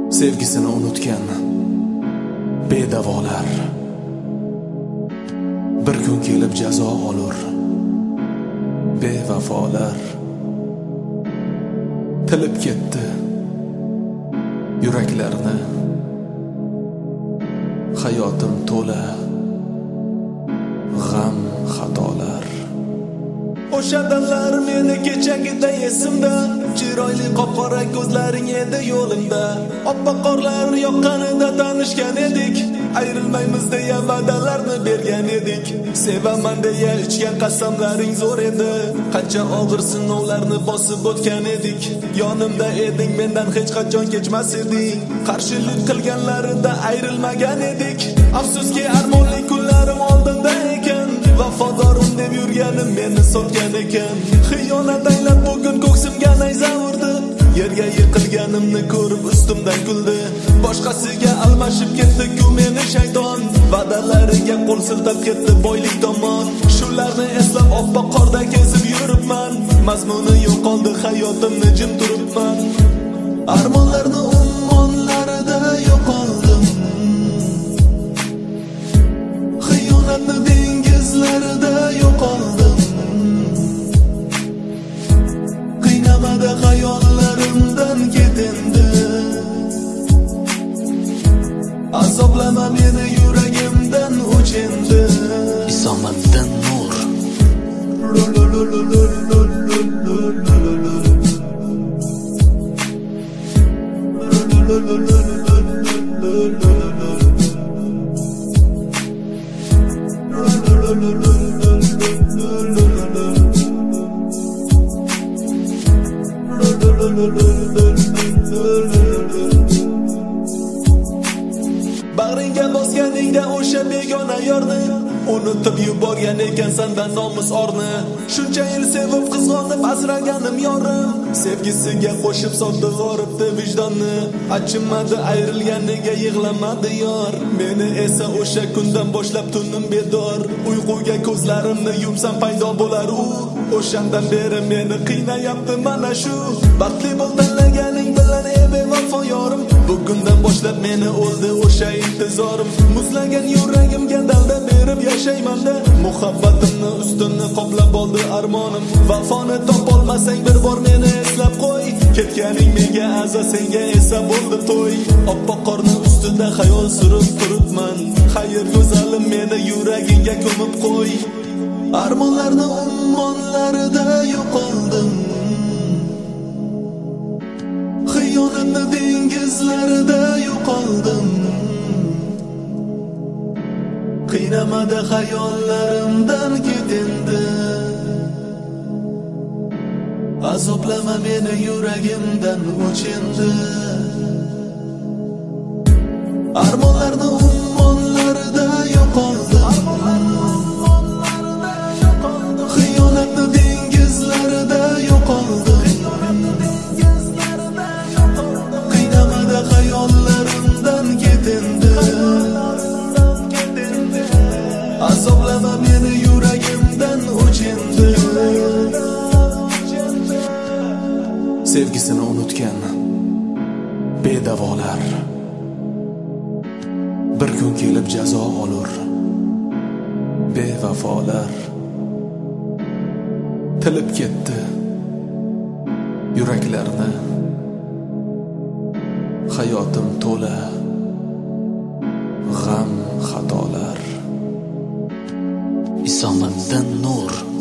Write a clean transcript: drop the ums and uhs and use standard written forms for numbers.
Sevgisini unutgan bedavolar bir kun kelib jazo olur. Bevafolar tilib ketdi yuraklarni. Hayotim to'la g'am xatolar. O'sha damlar meni kechagida esimda, chiroyli qop-qora ko'zlaring edi yo'limda. Oppoq qorlar yoqqanida tanishgan edik, ayrilmaymiz deya va'dalarni bergan edik. Sevaman deya ichgan qasamlaring zo'r edi, qancha og'ir sinovlarni bosib o'tgan edik. Yonimda eding, mendan hech qachon kechmas eding, qarshilik qilganlarida ayrilmagan edik. Afsuski armonli kunlarim oldinda ekan, vafodorim deb yurganim meni sotgan ekan. Xiyonat aylab bugun ko'ksimga nayza urdi, yerga yiqilganimni ko'rib ustimdan kuldi. Boshqasiga almashib ketdi-ku meni shayton, va'dalariga qo'l siltab ketdi boylik tomon. Shularni eslab oppoq qorda kezib yuribman, mazmuni yo'qoldi hayotimni jim turibman. Armonlarni ummonlarida yo'qoldim, xiyonatni dengizlarida yo'qoldim. Qiynamada hayollarimdan ket endi, azoblama meni yuragimdan o'ch endi. Isomiddin Nur. Bag'ringga bosganingda o'sha begona yorni unutib yuborgan ekansan nomus orni. Shuncha yil sevib qizg'onib asraganim yorim, sevgisiga qo'shib sotdi g'oribdi vijdonni. Achinmadi ayrilganiga yig'lamadi yor, meni esa o'sha kundan boshlab tunim bedor. Uyquga ko'zlarimni yumsam paydo bo'lar u, o'shandan beri meni qiynayapti mana shu. Baxtli bo'l tanlaganing bilan ey bevafo yorim, bugundan boshlab meni o'ldi o'sha intizorim. Muzlagan yuragimga dalda berib yashayman-da, muhabbatimni ustini qoplab oldi armonim. Vafoni topolmasang bir bor meni eslab qo'y, ketganing menga aza, senga esa bo'ldi to'y. Oppoq qorni ustida xayol surib turibman, xayr go'zalim meni yuragingga ko'mib qo'y. Armonlarni ummonlarida yo'qoldim, xiyonatni dengizlarida yo'qoldim. Qiynamada hayollarimdan ket endi, azoblama meni yuragimdan o'ch endi. Armonlarni ummonlarida yo'qoldim, xiyonatni dengizlarida yo'qoldim. Qiynamada hayollarimdan ket endi, azoblama meni yuragimdan o'ch endi. Sevgisini unutgan bedavolar bir kun kelib jazo olur. Bevafolar tilib ketdi yuraklarni. Hayotim to'la g'am xatolar. Isomiddin Nur.